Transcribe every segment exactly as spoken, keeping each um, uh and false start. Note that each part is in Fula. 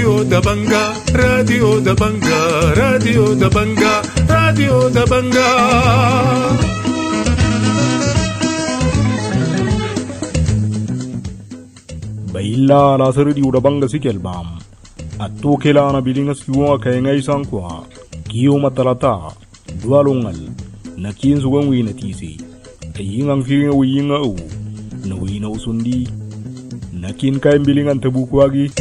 Radio Dabanga, Radio Dabanga, Radio Dabanga, Radio Dabanga. Baila la Radio Dabanga sikelbam. Atto kelana bilinga siwa kayengai sankwa. Kiyo matalata, dualongal, na kinsugang winatisi. Ayingang firinga wiyinga u, na wina usundi. Nakin kain bilingan tabukwagi.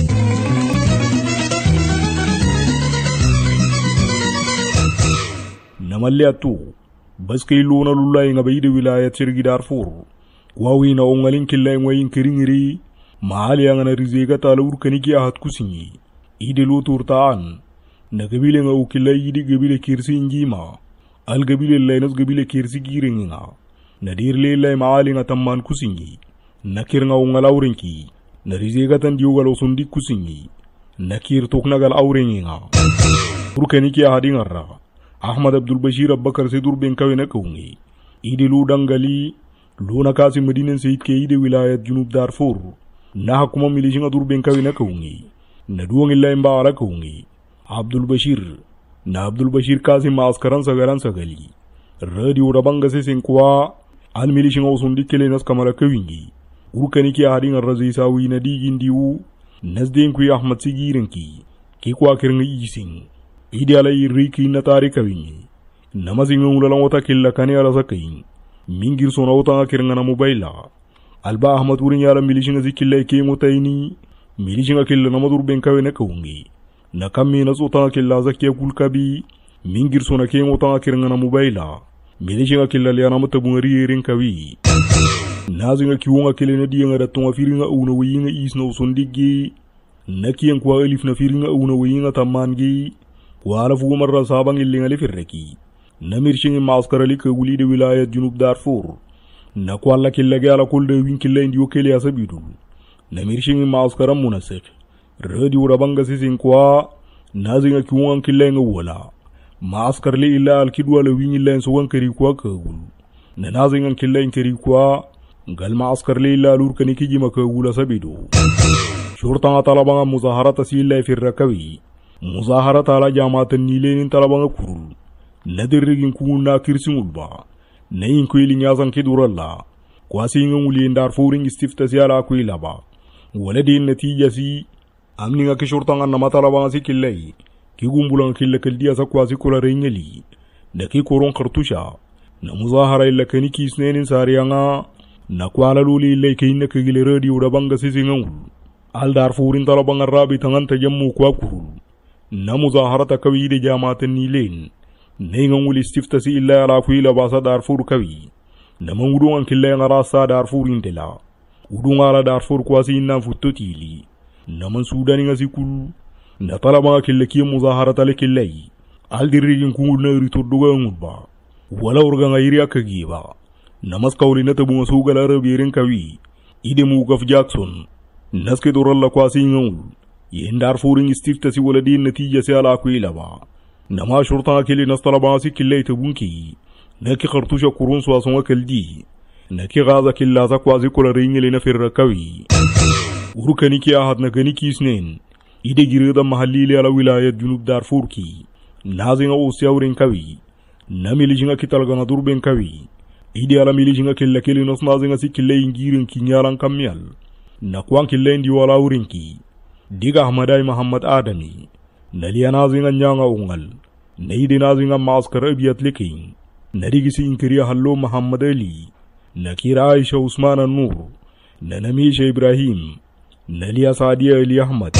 Namalli atu baskay luna lulay nga bayde wilayat sirgi Darfur wawi na ongalin killay ngayin kiringiri mahali ang narizega talawur kaniki ahat kusingi ide luturtaan na gabile nga ukilay idi gabile kirsi injima al gabile laynas gabile kirsi giringi nga nadirle lay mahali nga tamman kusingi nakir nga ongalawrinki narizega tan diugal osundi kusingi nakir tuknagal awringi nga urkaniki ahadi ngarra Ahmad Abdul Bashir Abubakar Sedur Benkawe na kaungi. Ide lu dangali, lu nakasi Medina Said ke ide wilayat Junub Darfur. Na hakuma milishinga dur Benkawe na kaungi. Na duwang illa imba ala kaungi. Abdul Bashir. Na Abdul Bashir kasi maaskaran sagaran sagali. Radio Rabanga se senkwa, al milishinga usundi kele nas kamara kawingi. Urkani ki ahadi nga razi sawi na digin diwu. Nasden kuy Ahmad Sigirenki. Kikwa kirnga ising. Ide ala iriki na tarika wingi. Namazinga ulalang wata killa kani ala sakayin. Mingir sona wata kiranga na mobaila. Alba Ahmad urin yala milishinga zikilla ike ngotaini. Milishinga killa namadur Benkawe na kaungi. Nakami nas wata killa zakia kulkabi. Mingir sona ke wata kiranga na mobaila. Milishinga killa liana matabungari erin kawi. Nazinga kiwonga kille na diya datunga firinga una wiyinga isna usondigi. Nakiyan kwa elif na firinga una wiyinga tamangi. Wala fugu marra sabang illingali firreki. Namirshingi maskarali ka wulide wilayat Junub Darfur. Na kwalla killage ala kulde winkilla indiyo kele asabidul. Namirshingi maskaram munasik. Radio Rabanga sisin kwa nazinga kiwangan killenga wala. Maskarli illa al kidwala winyilla insuwan kari kwa kagul. Na nazinga killen kari kwa gal maskarli illa alurkani kijima kagul asabidu. Shurtanga talabanga muzaharata silla firrakawi. Muzaharat ala jamatan nilenin talabanga kurul. Nadirigin kuna kirsingulba. Nayin kwili nyazan kiduralla. Kwasi inga ngulien Darfuring istiftasi ala kwilaba. Waladin natijasi. Amninga kishurtanga nama talabanga si killay. Kigumbulang killa kaldiya sa kwasi kula ringali. Naki koron kartusha. Na muzahara illa kaniki isnenin sariyanga. Na kwala luli illa ikayin na kagili radio rabanga sisingangul. Al Darfurin talabanga rabi tangan tajammu kwa kurul. Na muzaharata kawi de jamatan nilen. Nengang wuli stiftasi illa ala kuila basa Darfur kawi. Na mangudungan killa yang rasa Darfur intela. Udunga ala Darfur kwasi inna futotili. Na mansudani nga sikul. Na talabanga killa kia muzaharata le killai. Aldirigin kungul na ritorduga ngudba. Wala urga nga iri akagiba. Na maskawli na tabu masugal arabirin kawi. Ide Mugaf Jackson. Naske doralla kwasi ngangul. Yen Darfuring istiftasi waladin natija se ala kuila ba. Nama shurta kili nastalabasi killay tabunki. Naki kartusha kurun swasonga kaldi. Naki gaza killa za kwazi kula ringili na firrakawi. Urukaniki ahad na kaniki isnen. Ide girida mahallili ala wilayat Junub Darfur ki. Nazinga usyawrin kawi. Na milijinga kitalgana durben kawi. Ide ala milijinga killa kili nas nazinga si killay ingirin kinyalan kamyal. Na kwan killay ndi wala urinki. Diga Ahmadai Muhammad Adami. Naliya nazinga nyanga ungal. Naide nazinga maskar abiyat liking. Narigisi inkiriya hallo Muhammad Ali. Nakira Aisha Usman Nur. Nanamisha Ibrahim. Naliya Sadia Ali Ahmad.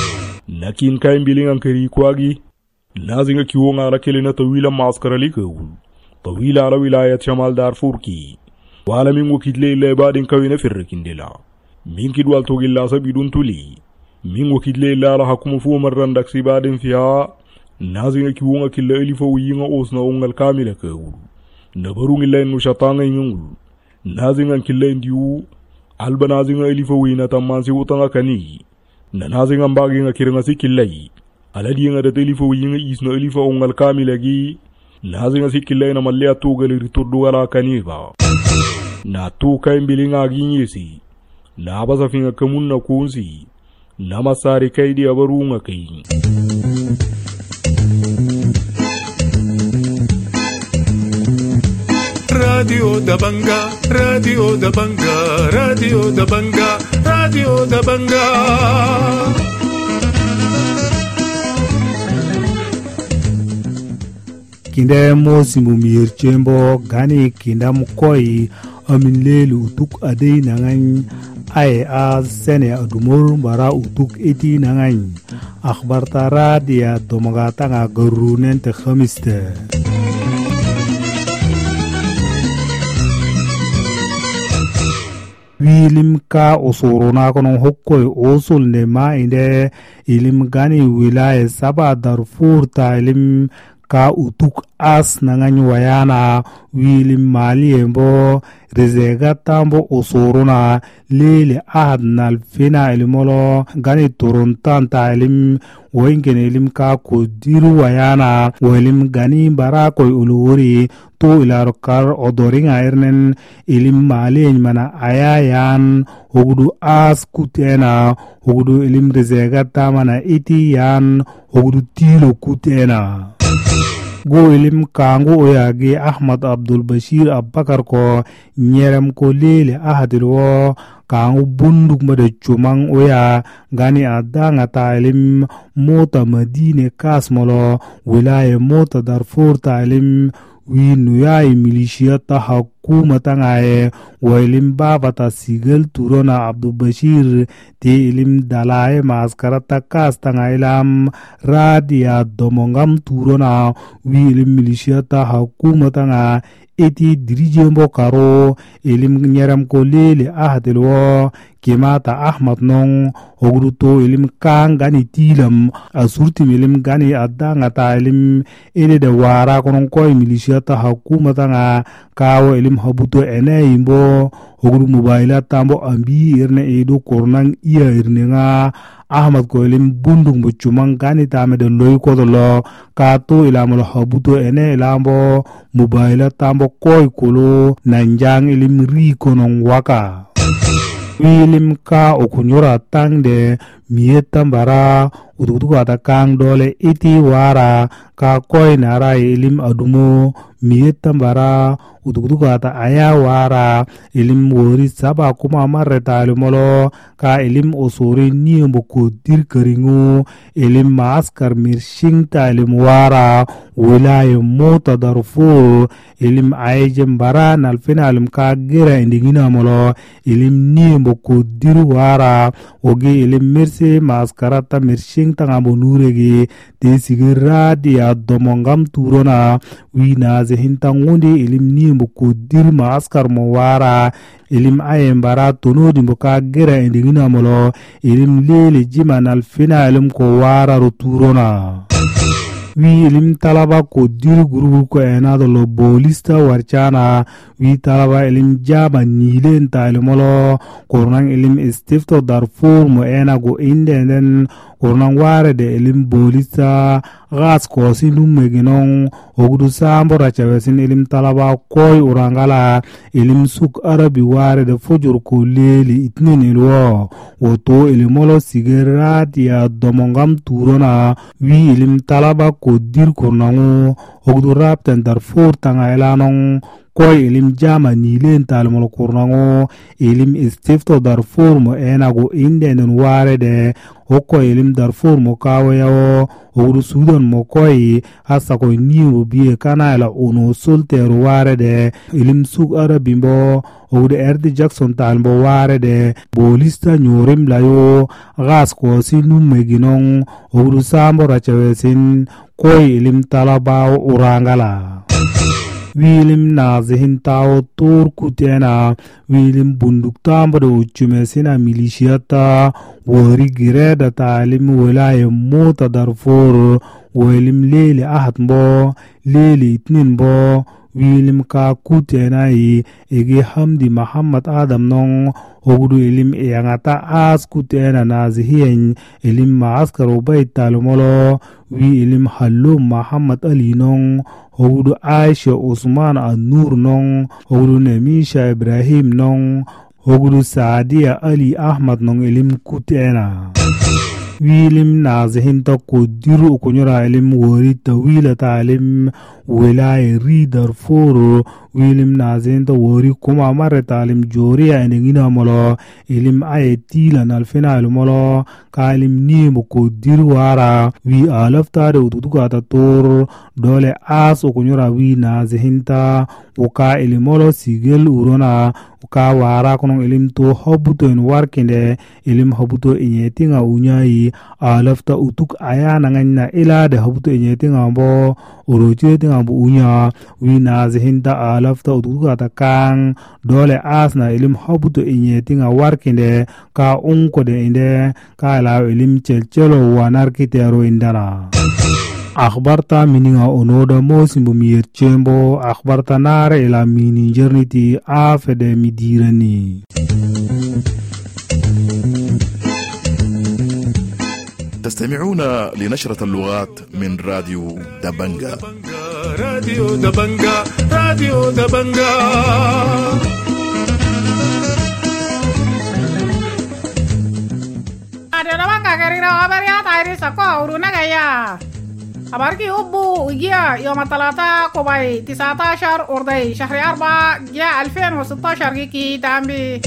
Nakin kain bilingan kari kwagi. Nazinga kiwonga ala kelina tawila maskar alikawul. Tawila ala wilayat Shamal Darfur ki. Wala mingo kidle ila ibadin kawina firrikindila. Min kidwal togilla sabidun tuli. Min wakidle la la hakumu fu marran dak sibadin fiha nazinga kiwonga killa elifa wiyinga osna ongal kamila kawul nabarungi len no shatanga ngul nazinga killa ndiu alba nazinga elifa wina tamansi utanga kani na nazinga mbaginga kirnga sikillai aladi nga da elifa wiyinga isna elifa ongal kamila gi nazinga sikillai na malle atugal ritordu wala kani ba na tu kay mbilinga ginyesi na baza finga kamunna kunsi nama sari kaidi abarunga kai Radio da Banga, Radio da Banga, Radio da Banga, Radio da Banga. Kinda mosi mumir chembo gani kinda mukoi amin lelu utuk adei nangan ay a sene adumur bara utuk eti nangan akhbar tara dia domagata nga garunen te khamiste wilim ka usuruna kono hokkoi usul ne ma inde ilim gani wilaya saba Darfur ta ilim ka utuk as nangan wayana wilim maliembo rezega tambo usuruna lele ahad nalfina ilimolo gani turuntan ta ilim woingen ilim ka kudiru wayana wilim gani barako uluri to ilarokar odoringa irnen ilim malien mana ayayan hugudu as kutena hugudu ilim rezega tamana iti yan hugudu tilo kutena go ilim kango oyage Ahmad Abdul Bashir Abakar ko nyerem ko lele ahadilwo kango bunduk mada chumang oya gani adanga ta ilim mota Madine kasmolo wilaya mota Darfur ta ilim winu ya militia ta hukumata ngaye wa ilim babata sigal turona Abdul Bashir te ilim dalaye maskarata kasta ngailam radia domongam turona wi ilim militia ta hukumata nga eti dirijembo karo ilim nyeram ko lele ahdelwo kimata Ahmad nong ogruto ilim kang gani tilam asurti ilim gani adanga ta ilim ene de wara konon koy militia ta hukumata nga kawo ilim habuto ene imbo ogru mobile tambo ambi irne edo kornang iya irne nga Ahmad ko ilim bundung bucumang gani tame de loy ko lo kato ilamolo habuto ene ilambo mobile tambo koy kolo nanjang ilim ri konon waka wilim ka okunyora tangde mietambara udugudu ata kang dole iti wara ka koy nara ilim adumo mietambara udugudu ata aya wara ilim wori saba kuma marreta ilimolo ka ilim osori niembo ko dir keringu ilim maskar mirshingta ilim wara wilaya mota Darfur ilim ayjem bara nalfina ilim ka gira indigina molo ilim niembo ko dir wara ogi ilim mirse maskarata mirshing tanga bonuregi te sigira dia domongam turona wina zehinta ngonde ilim niembo ko dir maskar mo wara ilim ayem bara tono dimbo ka gira indigina molo ilim lele jima nalfina ilim ko wara ruturona wi ilim talaba ko dir guru ko enado lo bolista warchana wi talaba ilim jaba nilen talimolo kornang ilim istifto Darfur mo ena go indenden kornang ware de ilim bolista gas ko sinum meginon ogdu sambo rachawesin ilim talaba koy urangala ilim suk arabi ware de fujur ko leli itnin ilwo woto ilimolo sigerat ya domongam turona wi ilim talaba ko dir kornangu ogdu rapten Darfur tanga elanong koy ilim jama nilen talmol kornangu ilim istifto Darfur mo enago indenen ware de hokko ilim Darfur mo kawayo ogdu Sudan mo koy hasa koy niwo biye kanala uno solteru ware de ilim suk arabimbo ogdu erdi Jackson talmbo ware de bolista nyorim layo gas ko sinum meginong ogdu sambo rachawesin koy ilim talaba urangala wilim nazihin tao tur kutena wilim bunduk tamba do uchumesina milishiyata wari gireda talim wilaya mota Darfur wilim lele ahad mbo lele itnin mbo wilim ka kutena yi ege Hamdi Muhammad Adam nong ogdu ilim eyangata as kutena nazihin ilim maaskar ubay talumolo wi ilim hallo Muhammad Ali nong ogdu Aisha Usman An-Nur nong ogdu Nemisha Ibrahim nong ogdu Saadia Ali Ahmad nong ilim kutena wilim nazihinta kodiru kunyura ilim wori tawila ta ilim wilaya ridar foro wilim nazihinta wori kuma mare ta ilim joriya enengina molo ilim aye tila nalfina ilim molo ka ilim nimo kodiru wara wi alafta de ututuka ta tor dole as kunyura wi nazihinta uka ilim molo sigel urona uka wara kono ilim to hobuto en warkinde ilim hobuto inyetinga unyayi alafta utuk aya nanganya ila de hobuto inyetinga mbo oroche tinga mbo unya wi nazihinta alafta utuka ta kang dole asna ilim hobuto inyetinga warkinde ka unko de inde ka la ilim chelchelo wanarkitero indana akhbarta mininga onoda mosimbo miyer chembo akhbarta nare ila mini jerniti afede midirani تستمعون لنشرة اللغات من راديو دبنجا. راديو دبنجا راديو دبنجا راديو دبنجا كريرا وبريا تايري سكو ورونا جايا أباركي أبو جاء يوم الثلاثاء كوباي تسعة عشر أردي شهر أربعة جاء ألفين وستة عشر كي تامبي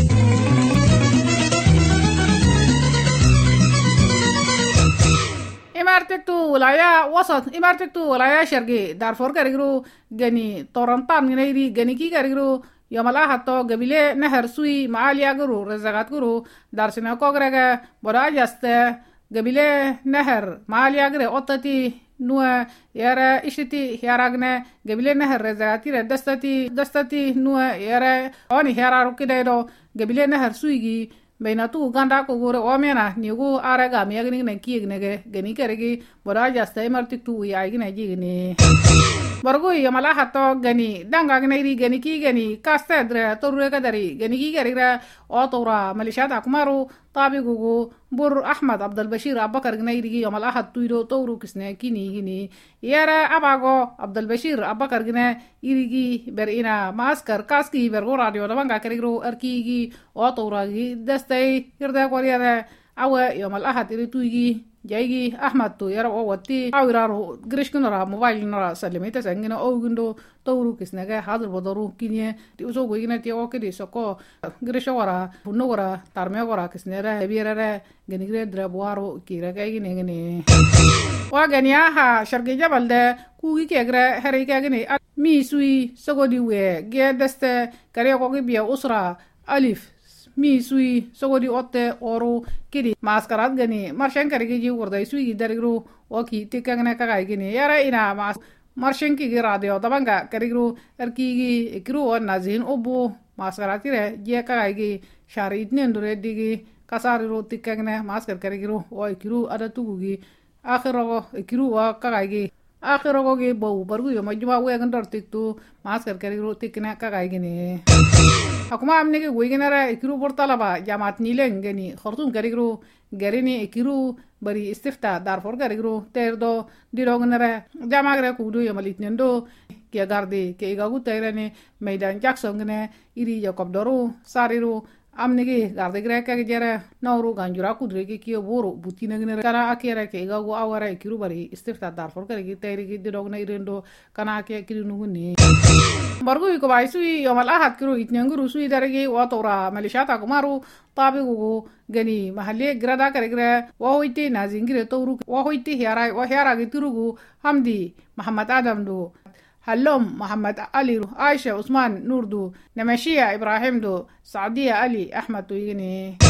إمارتكتو ولاية وسط إمارتكتو ولاية شرقي دارفور كاريرو جني تورنتان غنيري جني كي كاريرو يوم الأحد تو قبيلة نهر سوي معاليا غرو رزقات غرو دارسنا كوغرغا برا جاسته قبيلة نهر معاليا غرو أوتتي نوع يرى إشتي يراغنا قبيلة نهر رزقاتي دستتي دستتي نوع يرى أوني يرى روكيدايدو قبيلة نهر سويغي بيناتو غاندا كوغور اومينا نيغو ارغا ميغني نكيغ نغه غني كرغي بودا جاستاي مرتكتو ياغنا جيغني برغو يملا حتو غني دانغا غنيري غني كي غني كاستدر تورو كدري غني كي غريرا اوتورا ماليشات اكمارو طابي غوغو بور احمد عبد البشير ابكر غنيري يملا حتو يدو تورو كسني كيني غني يرا اباغو عبد البشير ابكر غنا يريغي برينا ماسكر كاسكي برغو راديو دبنغا كريرو اركيغي اوتورا دستاي يردا كوريا awe yomal ahad iri tuigi jaigi ahmad tu yara owati awiraro grishkunara mobile nara salimita sangina ogundo tawru kisnaga hadir bodoru kinye ti uso goigina ti okedi soko grishawara bunogora tarmegora kisnera hebirare genigre drabwaro kira kaygine ngene wagania ha shargi jabalde kugi kegre heri kagine mi sui sogodi we gedeste kare kogi biya usra alif mi sui sogodi otte oru kidi maskarat gani marshen karigi ji wurdai sui gidarigru oki tikangna kagai gini yara ina mas marshen ki radio tabanga karigru erkigi ikru on nazin obu maskaratire je kagai gi shari itnen dure digi kasariru tikangna maskar karigru o ikru ada tugugi akhiro ikru wa kagai gi akhiro gi bau bargu yo majma we gandar tiktu maskar karigru tikna kagai gini akuma amne ke goigenara ikiru portalaba jamat nilen geni khortum karigru garini ikiru bari istifta darfor karigru terdo dirognara jamagre kudu yamalitnendo ke garde ke igagu tayrane maidan jaksongne iri jakob doru sariru amne ke garde gre ka jere nawru ganjura kudre ke kiyo boro butina gnere kana akere ke igagu awara ikiru bari istifta darfor karigi tayri dirogna irendo kana ke kirunuguni bargu ko baisui yomal ahad kiro itnyanguru sui daragi watora malishata kumaru tabigu gani mahalle grada karigre wa hoite nazingire tawru wa hoite hiara wa hiara giturugu hamdi muhammad adam do halom muhammad ali aisha usman nurdu namashia ibrahim do saudiya ali ahmad to yini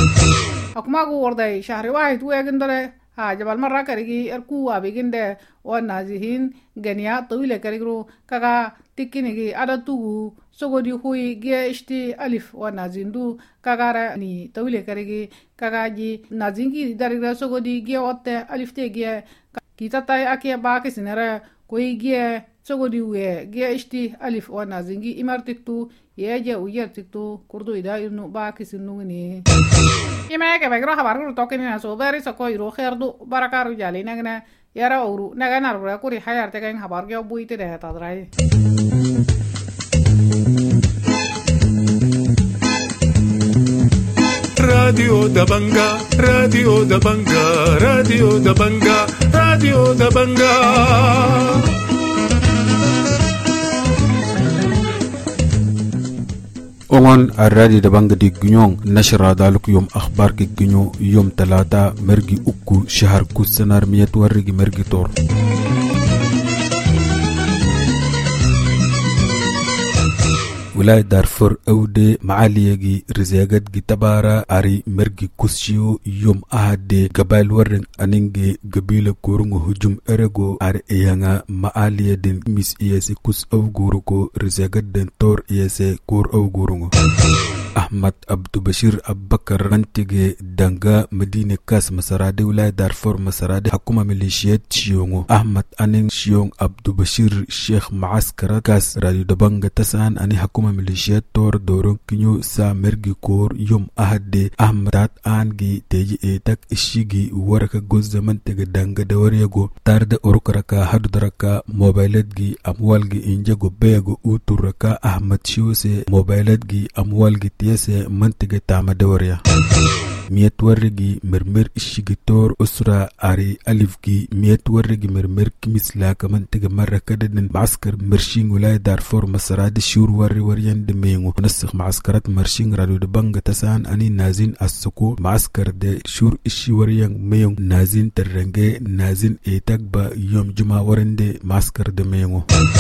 akmagu wordai shahri wahid wegendare ha jabal marra karigi erku abiginde wa nazihin ganiya tawile karigro kaga tikinigi ada tugu sogodi hui ge ishti alif wa nazindu kagara ni tawile karigi kagaji nazingi darigra sogodi ge otte alif te ge kitatai akia ba kisinere koi ge sogodi we ge ishti alif wa nazingi imartiktu yeje uyertiktu kurdu ida irnu ba kisinu ni ima ke bagro habargu tokeni na so bari sako iro kherdu barakaru jali nagna yara oru nagana ru kuri hayar te kan habargu buite de tadrai راديو دبنجا راديو دبنجا راديو دبنجا راديو دبنجا أون الراديو دبنجا دي جنيون نشر ذلك يوم أخبار جنيو يوم ثلاثة مرجي أكو شهر كوسنار ميت ورجي مرجي تور ولاية دارفور أودي معاليجي رزاقات جي تبارا أري مرجي كوسيو يوم أحد قبائل ورن أنينجي قبيلة كورونغو هجوم أرغو أري إيانا معالية دين ميس إياسي كوس أو غوروكو رزاقات دين تور إياسي كور أو غورونغو أحمد عبدو بشير أبكر منتجي دانغا مدينة كاس مسارادي ولاية دارفور مسارادي حكومة ميليشيات شيونغو أحمد أنين شيونغ عبدو بشير شيخ معسكرة كاس راديو دبنجا تسان أني حكومة ميليشيات تور دورون كنيو سا مرجي كور يوم أحد أحمد تات آنجي تيجي إيتاك إشيجي وركا جوز منتجي دانغا دوريغو تارد أوروكركا حدودركا موبايلات جي أموالجي إنجاغو بيغو أوتوركا أحمد شيوسي موبايلات جي أموالجي يسي منطقة تعمى دوريا ميت ورقي مرمر الشيكتور أسرة أري ألفجي ميت ورقي مرمر كمسلاك منطقة مرة كدن معسكر مرشين ولاية دارفور مسراد الشور وري وريان دمينغو نسخ معسكرات مرشين رادو دبنغ تسان أني نازين السكو معسكر دي شور الشي وريان ميونغ نازين ترنجي نازين ايتاك با يوم جمعة ورندي معسكر دمينغو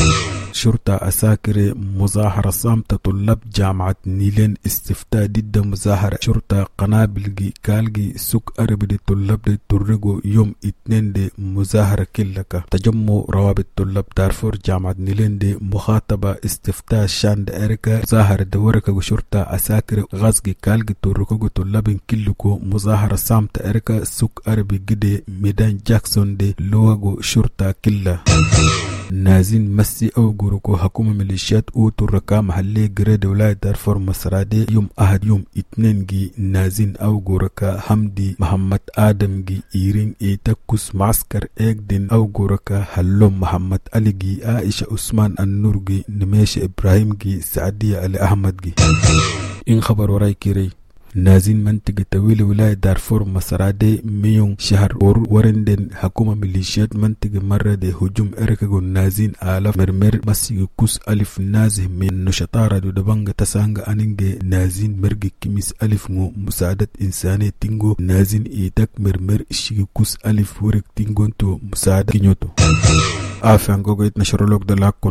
شرطة أساكر مظاهرة صامتة طلاب جامعة نيلين استفتاء ضد مظاهرة شرطة قنابل جي كالجي سوق أرب دي طلاب دي ترغو يوم اتنين دي مظاهرة كلك تجمع روابط طلاب دارفور جامعة نيلين دي مخاطبة استفتاء شان دي أريكا مظاهرة دوركا شرطة أساكر غازجي كالجي ترغو طلاب كلكو مظاهرة صامتة أريكا سوق أرب جدي ميدان جاكسون دي لوغو شرطة كلا نازين مسي أو غوروكو حكومة ميليشيات أو تركا محلي جريد ولاية دارفور مسرادي يوم أحد يوم اتنين جي نازين أو غوروكا حمدي محمد آدم جي إيرين إيتاكوس معسكر إيك دين أو غوروكا حلوم محمد علي جي عائشة عثمان النور جي نميش إبراهيم جي سعدية علي أحمد جي إن خبر وراي كيري نازين منطقة طويلة ولاية دارفور مسرادي ميون شهر ور ورندن حكومة ميليشيات منطقة مرة دي هجوم إركاغو نازين آلاف مرمر مسيق كوس ألف نازه من نشطارة دو دبانغ تسانغ أننجي نازين مرقي كميس ألف مو مساعدة إنسانية تنغو نازين إيتاك مرمر شيق كوس ألف ورق تنغو تو مساعدة كنيوتو آفان غوغو يتنشرولوك دلاكون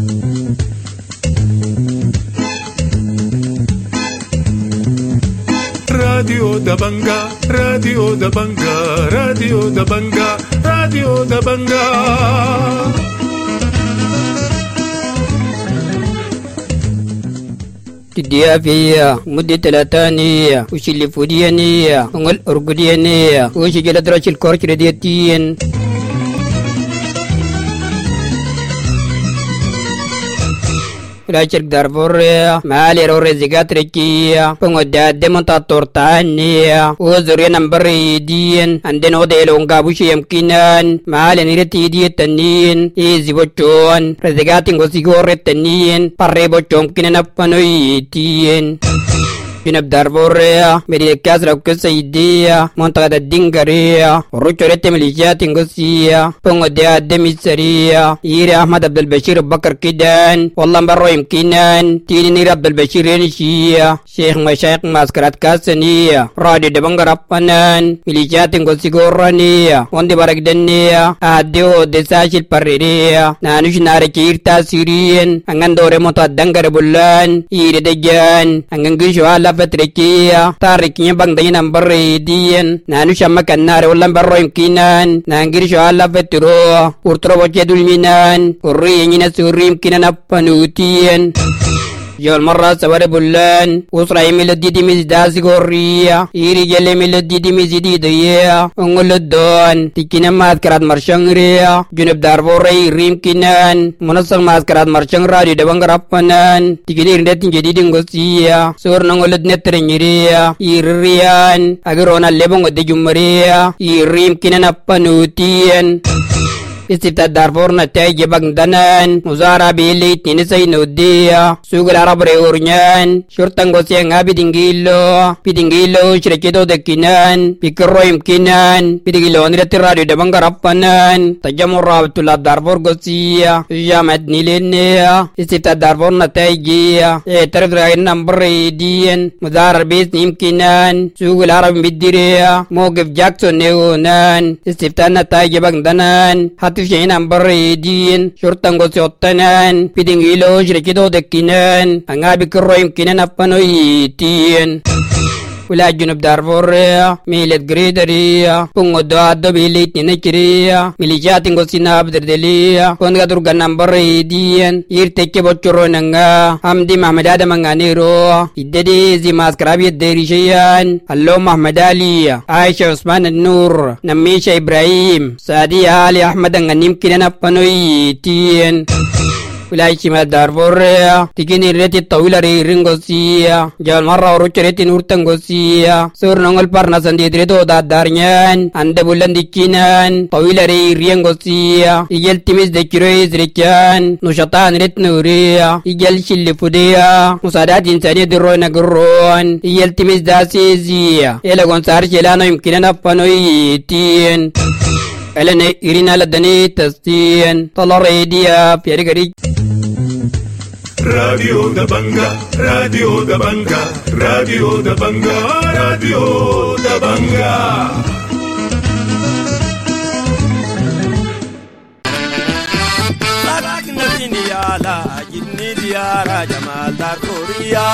راديو دبنجا راديو دبنجا راديو دبنجا راديو دبنجا تديا فيا مدة ثلاثانية وشيل فوديانية ونقول أرجوديانية وشيل دراسة الكورس رديتين Rachel Darborea, Mali Rorezigatricia, Pongoda Demonta Tortania, Ozuria Nambaridian, and then Odelo Gabushim Kinan, Mali Niretidietanin, Easy Bochon, Rezigating Osigoretanian, Parebo Chomkin and Apanoitien. Pinab Darborea, Medi Casra Cusaidea, Montada Dingaria, Ruchorete Milicia Tingosia, Pongodea Demiseria, Ira Ahmad Abdel Bashir Bakar Kidan, Wallambaroim Kinan, Tinir Abdel Bashir Shia, Sheikh Mashak Maskarat Kasania, Radi de Bangarapanan, Milicia Tingosigorania, Wandi Baragdania, Adeo de Sashil Parerea, Nanushinari Kirta Syrian, Angandore Monta Dangarabulan, Ire de Jan, Angangishuala Patrikia, Tarikia Bangday number Radian, Nanusha Canare, Lambaro Kinan, Nangirisho alla Vetro, Urtrovo Jedulminan, Urina Surim Kinanapanutian. Jol marra saware bulan usra emil didimis dasigoria iri jele emil didimis didiya ongolodon tikina maskarat marshangria junub darbore rim kinan munasang maskarat marshang radi debangarapanan tikini rindet jadi dingosia sur nongolod netrengiria irian agrona lebongo de jumria irim kinan apanutian استفتاء دارفور نتائج بغدنان مزارع بيلي تنسي نودية سوق العرب ريورنيان شرطان غوسيان بدنجيلو بدنجيلو شركتو دكينان بكرو يمكنان بدنجيلو نرتي راديو دبنغ ربانان تجمع رابط الله دارفور غوسية جامعة نيلينيا استفتاء دارفور نتائج اعترف رأي نمبر دين مزارع بيس يمكنان سوق العرب بديريا موقف جاكسون نيونان استفتاء نتائج بغدنان هاتف شيء نمبر دين شرطان غوسيوتنان بدنجيلو شركتو دكينان أنا بكرو يمكنان أبنويتين ولا جنوب دارفور ميلت غريدريا بونغو دوادو بيليت نينكريا ميليشيات غوسينا بدردليا كونغا درغا نمبر دين يرتكي بوچورو نغا حمدي محمد ادم غانيرو يددي زي ماسكرابي ديريشيان الله محمد علي عائشة عثمان النور نميشة ابراهيم سادي علي احمد غنيم كينا بنويتين ولاي شمال دارفور تيجيني ريتي الطويلة ري رينغوسيا جال مرة وروش ريتي نورتنغوسيا سور نونغل بارنا سندي دريتو داد دارنيان عند بولن ديكينان طويلة ري رينغوسيا يجل تيميز دكيرويز ريكيان نشطان ريت نوريا يجل شلي فوديا مساعدات إنسانية دروي نقرون يجل تيميز داسيزيا إلا غنصار شلانو يمكننا بانويتين ألنا إرينا لدني تستين طلع ريديا بيرغري راديو دبنجا راديو دبنجا راديو دبنجا راديو دبنجا ساكن فيني يا لا جني ديارا جمال دارفوريا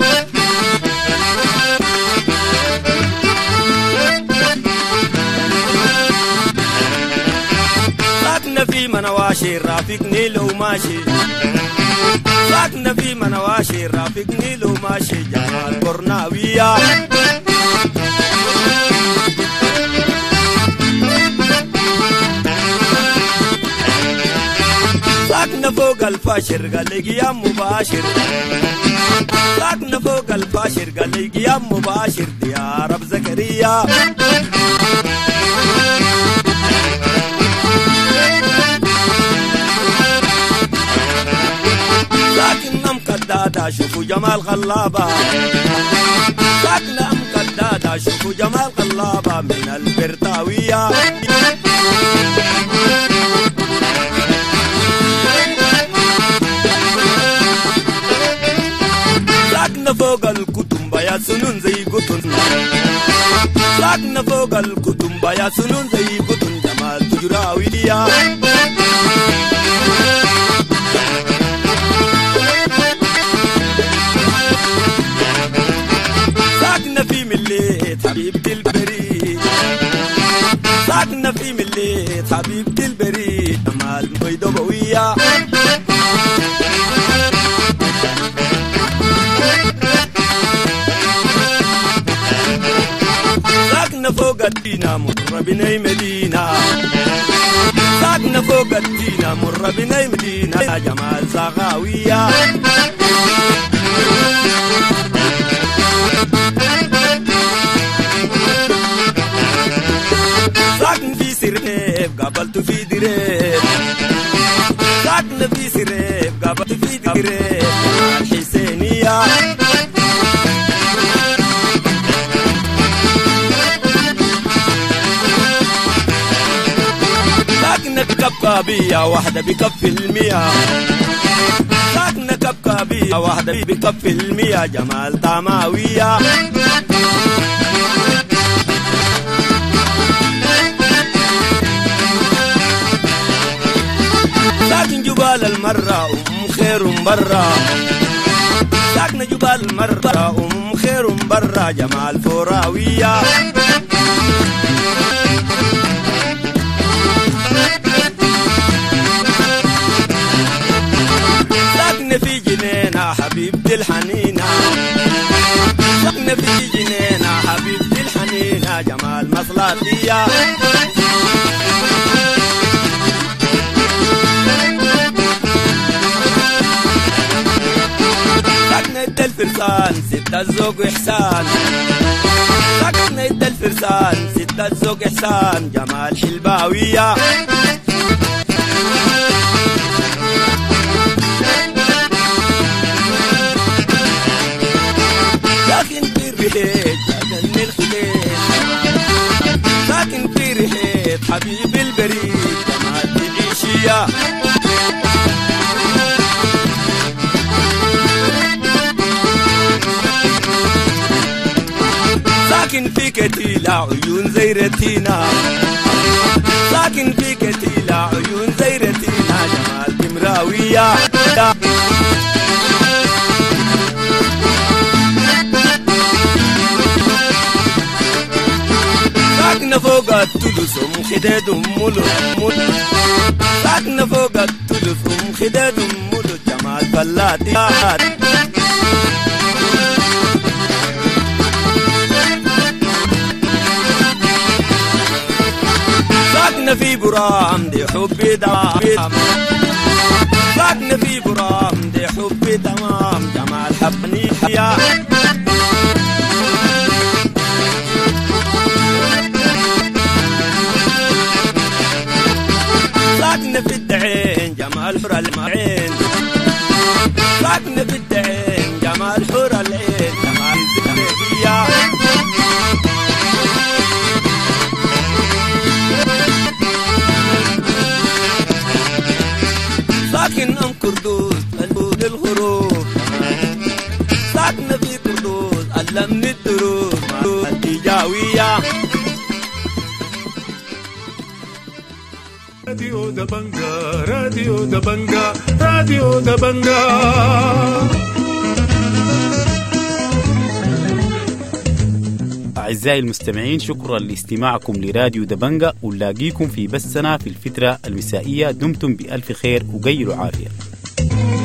ساكن في منواشي رافقني لو ماشي ساكن في منواشي رافقني لو ماشي جمال برناوية ساكن فوق الفاشر قال لي يا مباشر ساكن فوق الفاشر قال لي يا مباشر يا رب زكريا ساكن أم قدادة شوفوا جمال غلابة ساكن أم قدادة شوفوا جمال غلابة من البرتاوية ساكن فوق الكتب يا سنون زي قطن ساكن فوق الكتب يا سنون زي قطن جمال تجراوية ساكنة في مليت حبيبتي البريد ساكنة في مليت حبيبتي البريد جمال بيضاوية ساكنة فوق الدينا مر بني مدينة ساكنة فوق الدينا مر بني مدينة جمال زغاوية ساكن في سريف قابلت في دريف ساكن في سريف قابلت في دريف الحسينية ساكن كبكابية واحدة بكف المياه ساكن كبكابية واحدة بكف المياه جمال طماوية ساكن جبال المرة أم خير برا ساكن جبال المرة أم خير برا جمال فراوية ساكن في جنينة حبيبتي الحنينة ساكن في جنينة حبيبتي الحنينة جمال مصلاتية ساكنة الفرسان ستة الزوج إحسان ساكنة الفرسان ستة الزوج إحسان جمال حلباوية بهيج أغني الخليل ساكن في رحيت حبيب البريد جمال تعيشية ساكن في كتيلة عيون زي رتينا ساكن في كتيلة عيون زي رتينا جمال تمراوية ساكن فوق التلس أم خداد ملو ساكن فوق التلس أم خداد ملو جمال فلاتيات ساكن في برام دي حبي دام ساكن في برام دي حبي تمام جمال حبني يا ساكن في الدعين جمال حور المعين ساكن في الدعين جمال حور العين جمال الدنيا ساكن أم كردوس قلبون الغروب ساكن في كردوس علمني الدروس التجاوية راديو دبنجا راديو دبنجا راديو دبنجا أعزائي المستمعين، شكرا لاستماعكم لراديو دبنجا، ونلاقيكم في بثنا في الفترة المسائية. دمتم بألف خير وغير عافية.